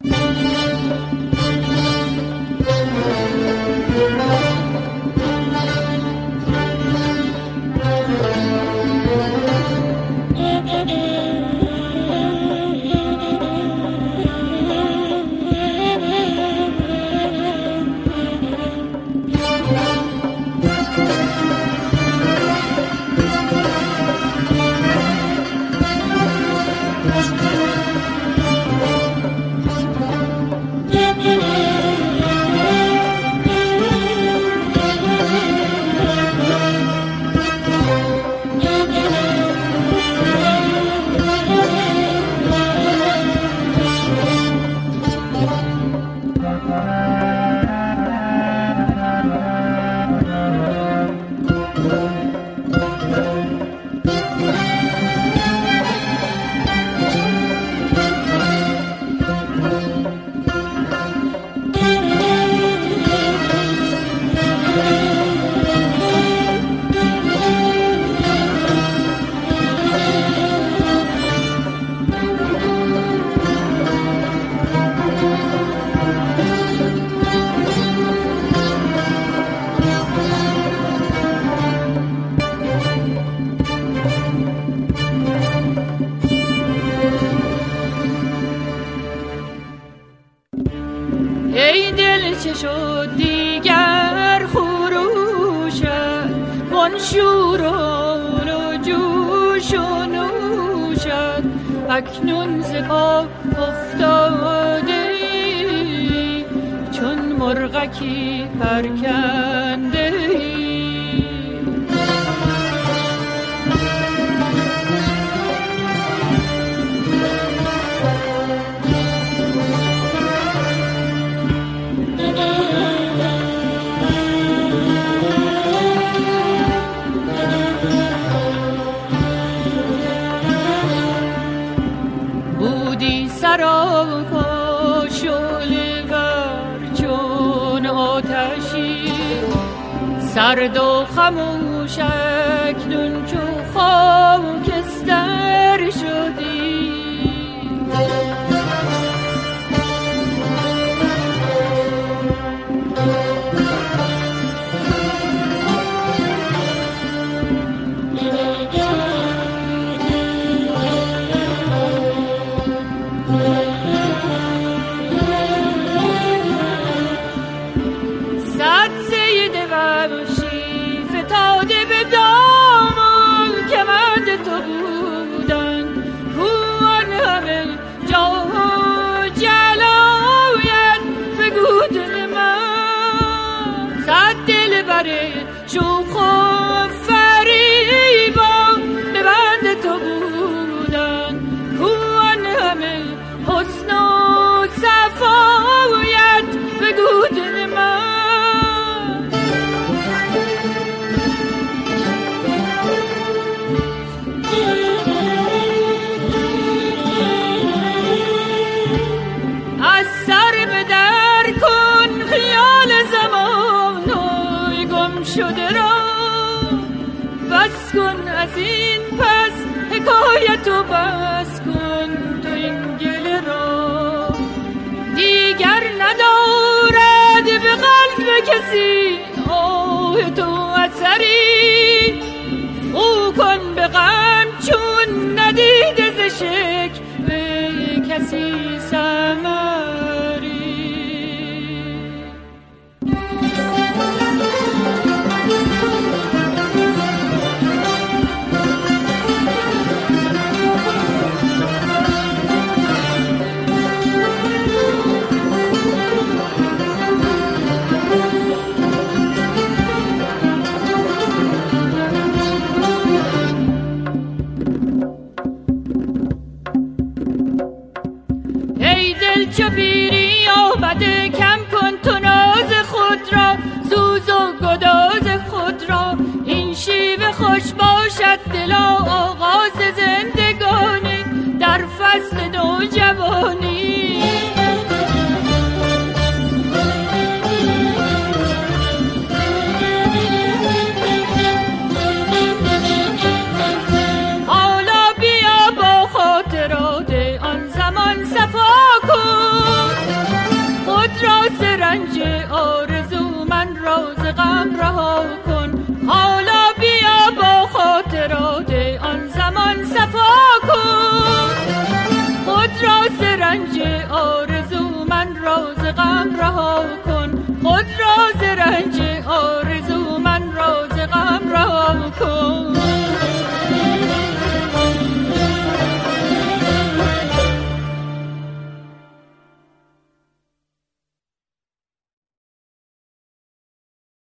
ای دل چه شد دیگر خروشت، کن شور و جوش و نوشت، اکنون ز پا افتاده ای، چون مرغکی پرکنده ای. سراپا شعله ور چون آتشی، سرد و خموش اکنون چو خاکستر شدی. شوخ و فریبا به بند تو بودن، کوان همه حسن و صفایت بگو دل من. از سر به در کن خیال زمان گم شده را، بس کن از این پس حکایت و بس کن تو این گله را. دیگر ندارد به قلب کسی آه تو اثری، خو کن به غم چون ندیده ز شک به کسی ثمری. چو پیری آمده کم کن تو ناز خود را، سوز و گداز خود را، این شیوه خوش باشد دلا آغاز زندگانی در فصل نوجوانی. حالا بیا با خاطرات آن زمان صفا کن، آرزو من را ز غم رها کن. حالا بیا با خاطرات آن زمان صفا کن. خود را ز رنج آرزو من را ز غم رها کن. خود را ز رنج آرزو من را ز غم رها کن.